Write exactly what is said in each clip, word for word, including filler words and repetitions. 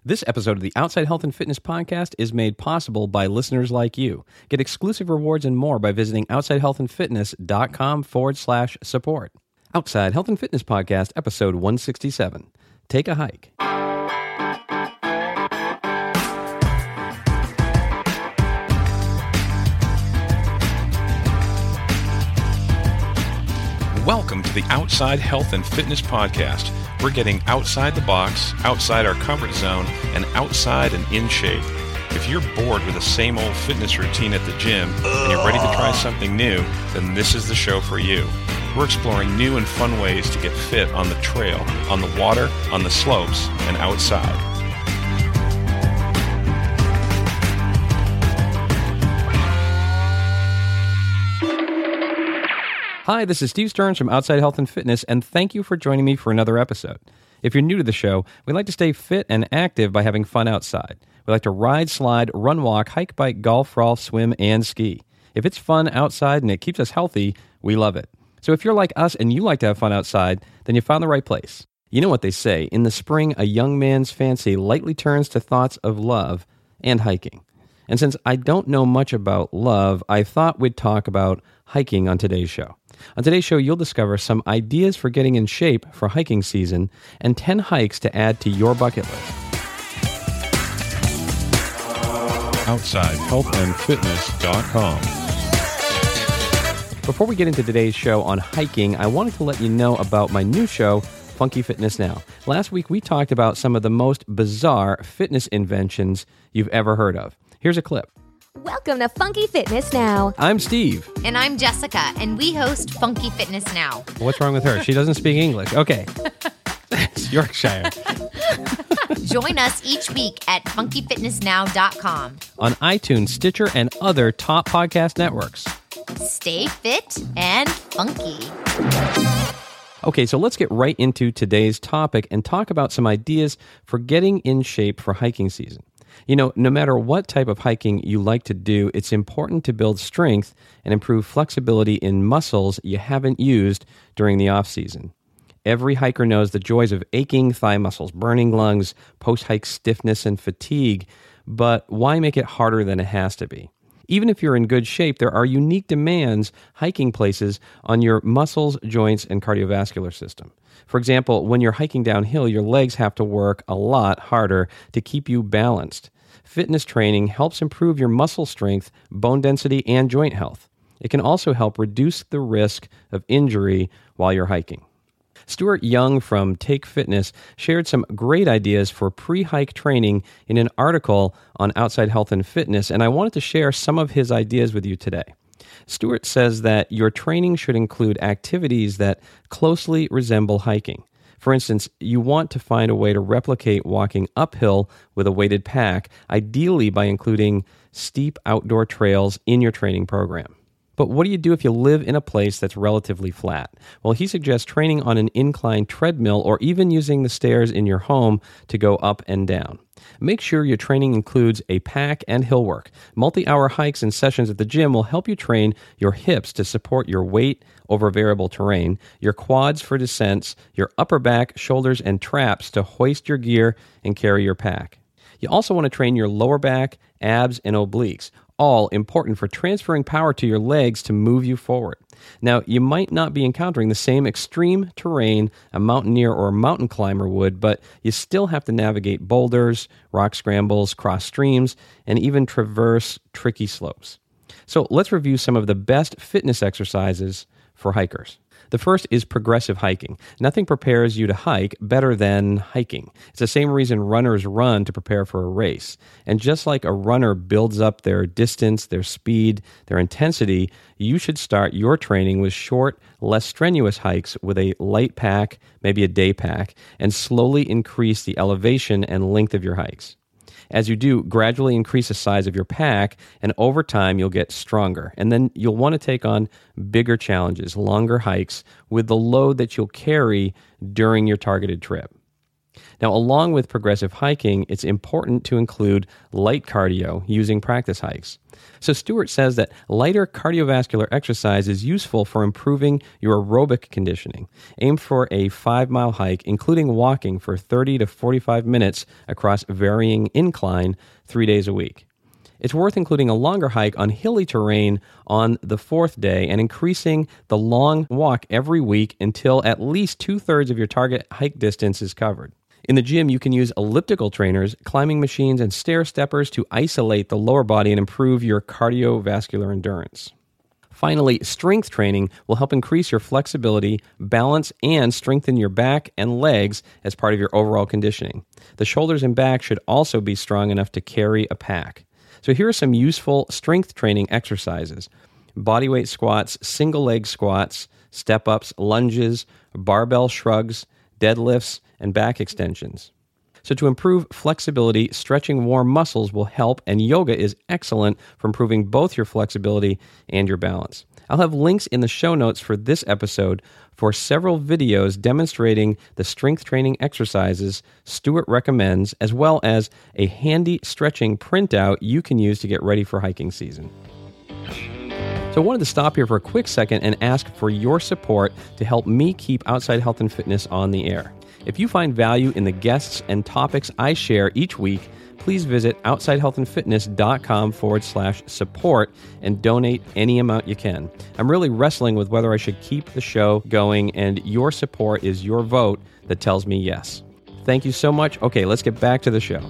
This episode of the Outside Health and Fitness Podcast is made possible by listeners like you. Get exclusive rewards and more by visiting outsidehealthandfitness.com forward slash support. Outside Health and Fitness Podcast, episode one sixty-seven. Take a hike. Welcome to the Outside Health and Fitness Podcast. We're getting outside the box, outside our comfort zone, and outside and in shape. If you're bored with the same old fitness routine at the gym and you're ready to try something new, then this is the show for you. We're exploring new and fun ways to get fit on the trail, on the water, on the slopes, and outside. Hi, this is Steve Stearns from Outside Health and Fitness, and thank you for joining me for another episode. If you're new to the show, we like to stay fit and active by having fun outside. We like to ride, slide, run, walk, hike, bike, golf, golf, swim, and ski. If it's fun outside and it keeps us healthy, we love it. So if you're like us and you like to have fun outside, then you found the right place. You know what they say, in the spring, a young man's fancy lightly turns to thoughts of love and hiking. And since I don't know much about love, I thought we'd talk about hiking on today's show. On today's show, you'll discover some ideas for getting in shape for hiking season and ten hikes to add to your bucket list. outside health and fitness dot com. Before we get into today's show on hiking, I wanted to let you know about my new show, Funky Fitness Now. Last week, we talked about some of the most bizarre fitness inventions you've ever heard of. Here's a clip. Welcome to Funky Fitness Now. I'm Steve. And I'm Jessica, and we host Funky Fitness Now. What's wrong with her? She doesn't speak English. Okay. It's Yorkshire. Join us each week at funky fitness now dot com. On iTunes, Stitcher, and other top podcast networks. Stay fit and funky. Okay, so let's get right into today's topic and talk about some ideas for getting in shape for hiking season. You know, no matter what type of hiking you like to do, it's important to build strength and improve flexibility in muscles you haven't used during the off-season. Every hiker knows the joys of aching thigh muscles, burning lungs, post-hike stiffness, and fatigue, but why make it harder than it has to be? Even if you're in good shape, there are unique demands hiking places on your muscles, joints, and cardiovascular system. For example, when you're hiking downhill, your legs have to work a lot harder to keep you balanced. Fitness training helps improve your muscle strength, bone density, and joint health. It can also help reduce the risk of injury while you're hiking. Stuart Young from Take Fitness shared some great ideas for pre-hike training in an article on Outside Health and Fitness, and I wanted to share some of his ideas with you today. Stuart says that your training should include activities that closely resemble hiking. For instance, you want to find a way to replicate walking uphill with a weighted pack, ideally by including steep outdoor trails in your training program. But what do you do if you live in a place that's relatively flat? Well, he suggests training on an inclined treadmill or even using the stairs in your home to go up and down. Make sure your training includes a pack and hill work. Multi-hour hikes and sessions at the gym will help you train your hips to support your weight over variable terrain, your quads for descents, your upper back, shoulders, and traps to hoist your gear and carry your pack. You also want to train your lower back, abs, and obliques, all important for transferring power to your legs to move you forward. Now, you might not be encountering the same extreme terrain a mountaineer or a mountain climber would, but you still have to navigate boulders, rock scrambles, cross streams, and even traverse tricky slopes. So let's review some of the best fitness exercises for hikers. The first is progressive hiking. Nothing prepares you to hike better than hiking. It's the same reason runners run to prepare for a race. And just like a runner builds up their distance, their speed, their intensity, you should start your training with short, less strenuous hikes with a light pack, maybe a day pack, and slowly increase the elevation and length of your hikes. As you do, gradually increase the size of your pack, and over time you'll get stronger. And then you'll want to take on bigger challenges, longer hikes, with the load that you'll carry during your targeted trip. Now, along with progressive hiking, it's important to include light cardio using practice hikes. So Stuart says that lighter cardiovascular exercise is useful for improving your aerobic conditioning. Aim for a five-mile hike, including walking for thirty to forty-five minutes across varying incline three days a week. It's worth including a longer hike on hilly terrain on the fourth day and increasing the long walk every week until at least two-thirds of your target hike distance is covered. In the gym, you can use elliptical trainers, climbing machines, and stair steppers to isolate the lower body and improve your cardiovascular endurance. Finally, strength training will help increase your flexibility, balance, and strengthen your back and legs as part of your overall conditioning. The shoulders and back should also be strong enough to carry a pack. So here are some useful strength training exercises: bodyweight squats, single leg squats, step-ups, lunges, barbell shrugs, deadlifts, and back extensions. So to improve flexibility, stretching warm muscles will help, and yoga is excellent for improving both your flexibility and your balance. I'll have links in the show notes for this episode for several videos demonstrating the strength training exercises Stuart recommends, as well as a handy stretching printout you can use to get ready for hiking season. So I wanted to stop here for a quick second and ask for your support to help me keep Outside Health and Fitness on the air. If you find value in the guests and topics I share each week, please visit outsidehealthandfitness.com forward slash support and donate any amount you can. I'm really wrestling with whether I should keep the show going, and your support is your vote that tells me yes. Thank you so much. Okay, let's get back to the show.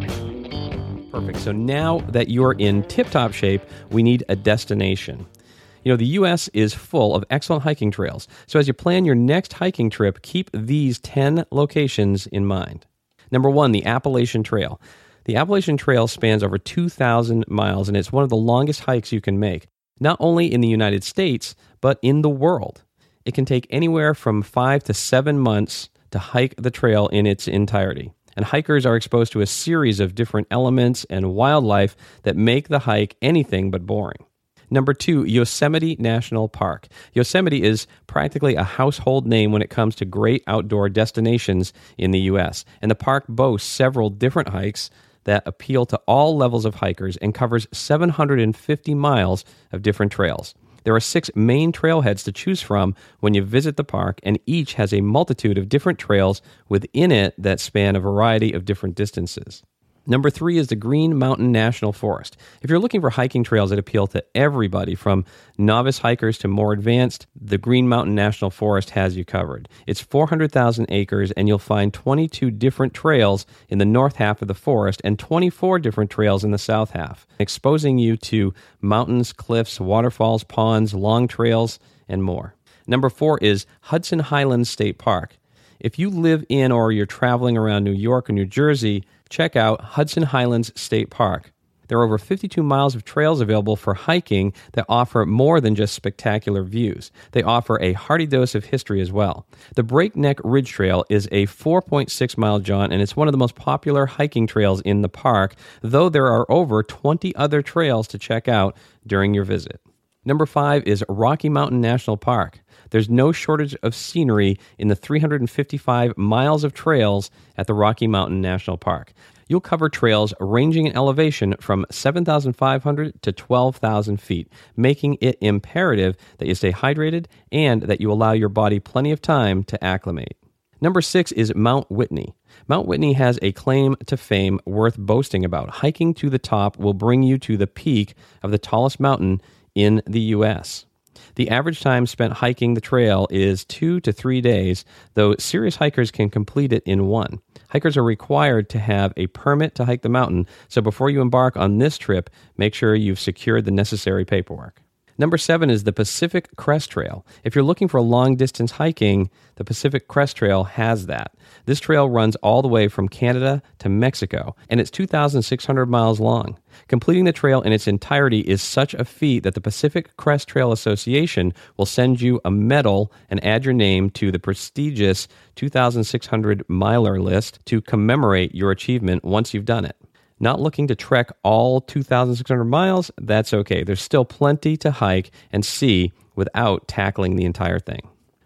Perfect. So now that you're in tip-top shape, we need a destination. You know, the U S is full of excellent hiking trails. So as you plan your next hiking trip, keep these ten locations in mind. Number one, the Appalachian Trail. The Appalachian Trail spans over two thousand miles, and it's one of the longest hikes you can make, not only in the United States, but in the world. It can take anywhere from five to seven months to hike the trail in its entirety. And hikers are exposed to a series of different elements and wildlife that make the hike anything but boring. Number two, Yosemite National Park. Yosemite is practically a household name when it comes to great outdoor destinations in the U S, and the park boasts several different hikes that appeal to all levels of hikers and covers seven hundred fifty miles of different trails. There are six main trailheads to choose from when you visit the park, and each has a multitude of different trails within it that span a variety of different distances. Number three is the Green Mountain National Forest. If you're looking for hiking trails that appeal to everybody, from novice hikers to more advanced, the Green Mountain National Forest has you covered. It's four hundred thousand acres, and you'll find twenty-two different trails in the north half of the forest and twenty-four different trails in the south half, exposing you to mountains, cliffs, waterfalls, ponds, long trails, and more. Number four is Hudson Highlands State Park. If you live in or you're traveling around New York or New Jersey, check out Hudson Highlands State Park. There are over fifty-two miles of trails available for hiking that offer more than just spectacular views. They offer a hearty dose of history as well. The Breakneck Ridge Trail is a four point six mile jaunt, and it's one of the most popular hiking trails in the park, though there are over twenty other trails to check out during your visit. Number five is Rocky Mountain National Park. There's no shortage of scenery in the three hundred fifty-five miles of trails at the Rocky Mountain National Park. You'll cover trails ranging in elevation from seven thousand five hundred to twelve thousand feet, making it imperative that you stay hydrated and that you allow your body plenty of time to acclimate. Number six is Mount Whitney. Mount Whitney has a claim to fame worth boasting about. Hiking to the top will bring you to the peak of the tallest mountain in the U S. The average time spent hiking the trail is two to three days, though serious hikers can complete it in one. Hikers are required to have a permit to hike the mountain, so before you embark on this trip, make sure you've secured the necessary paperwork. Number seven is the Pacific Crest Trail. If you're looking for long-distance hiking, the Pacific Crest Trail has that. This trail runs all the way from Canada to Mexico, and it's two thousand six hundred miles long. Completing the trail in its entirety is such a feat that the Pacific Crest Trail Association will send you a medal and add your name to the prestigious two thousand six hundred miler list to commemorate your achievement once you've done it. Not looking to trek all two thousand six hundred miles? That's okay. There's still plenty to hike and see without tackling the entire thing.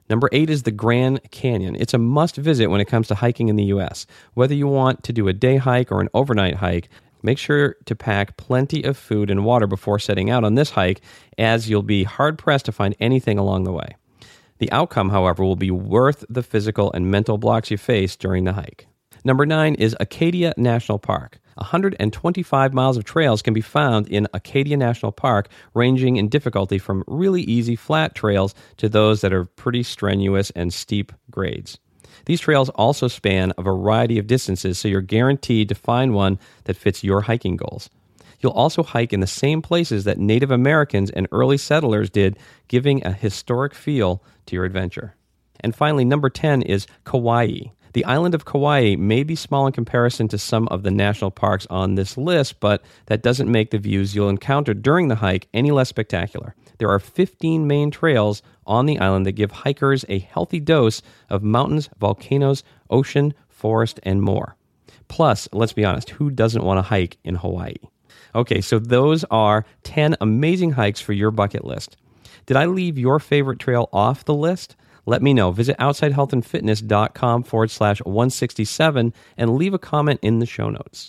Number eight is the Grand Canyon. It's a must visit when it comes to hiking in the U S. Whether you want to do a day hike or an overnight hike, make sure to pack plenty of food and water before setting out on this hike, as you'll be hard-pressed to find anything along the way. The outcome, however, will be worth the physical and mental blocks you face during the hike. Number nine is Acadia National Park. one hundred twenty-five miles of trails can be found in Acadia National Park, ranging in difficulty from really easy flat trails to those that are pretty strenuous and steep grades. These trails also span a variety of distances, so you're guaranteed to find one that fits your hiking goals. You'll also hike in the same places that Native Americans and early settlers did, giving a historic feel to your adventure. And finally, number ten is Kauai. The island of Kauai may be small in comparison to some of the national parks on this list, but that doesn't make the views you'll encounter during the hike any less spectacular. There are fifteen main trails on the island that give hikers a healthy dose of mountains, volcanoes, ocean, forest, and more. Plus, let's be honest, who doesn't want to hike in Hawaii? Okay, so those are ten amazing hikes for your bucket list. Did I leave your favorite trail off the list? Let me know. Visit outsidehealthandfitness.com forward slash 167 and leave a comment in the show notes.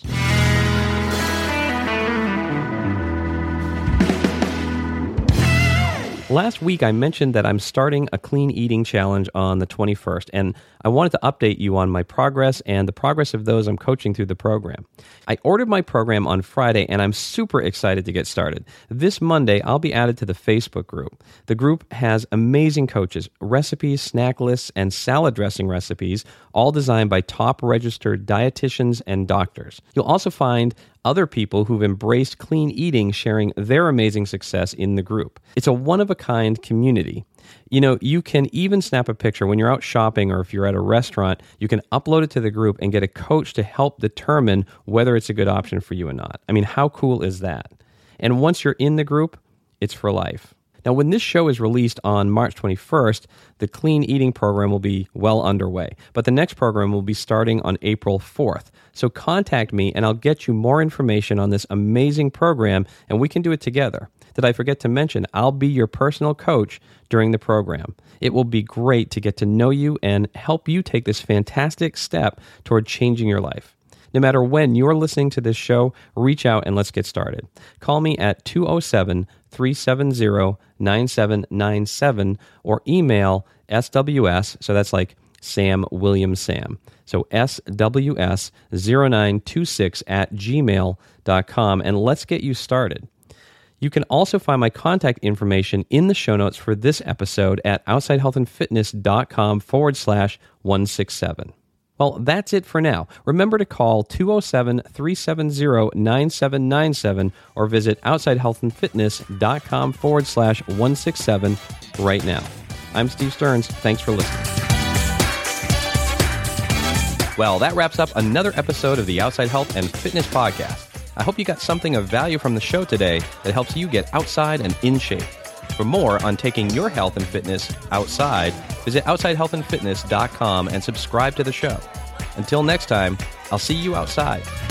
Last week, I mentioned that I'm starting a clean eating challenge on the twenty-first, and I wanted to update you on my progress and the progress of those I'm coaching through the program. I ordered my program on Friday, and I'm super excited to get started. This Monday, I'll be added to the Facebook group. The group has amazing coaches, recipes, snack lists, and salad dressing recipes, all designed by top registered dietitians and doctors. You'll also find other people who've embraced clean eating sharing their amazing success in the group. It's a one-of-a-kind community. You know, you can even snap a picture when you're out shopping or if you're at a restaurant. You can upload it to the group and get a coach to help determine whether it's a good option for you or not. I mean, how cool is that? And once you're in the group, it's for life. Now, when this show is released on March twenty-first, the Clean Eating program will be well underway. But the next program will be starting on April fourth. So contact me and I'll get you more information on this amazing program and we can do it together. Did I forget to mention, I'll be your personal coach during the program. It will be great to get to know you and help you take this fantastic step toward changing your life. No matter when you're listening to this show, reach out and let's get started. Call me at two oh seven, three seven zero, nine seven nine seven or email S W S, so that's like Sam William Sam. So S W S zero nine two six at gmail dot com and let's get you started. You can also find my contact information in the show notes for this episode at outsidehealthandfitness.com forward slash 167. Well, that's it for now. Remember to call two oh seven, three seven zero, nine seven nine seven or visit outsidehealthandfitness.com forward slash 167 right now. I'm Steve Stearns. Thanks for listening. Well, that wraps up another episode of the Outside Health and Fitness Podcast. I hope you got something of value from the show today that helps you get outside and in shape. For more on taking your health and fitness outside, visit outside health and fitness dot com and subscribe to the show. Until next time, I'll see you outside.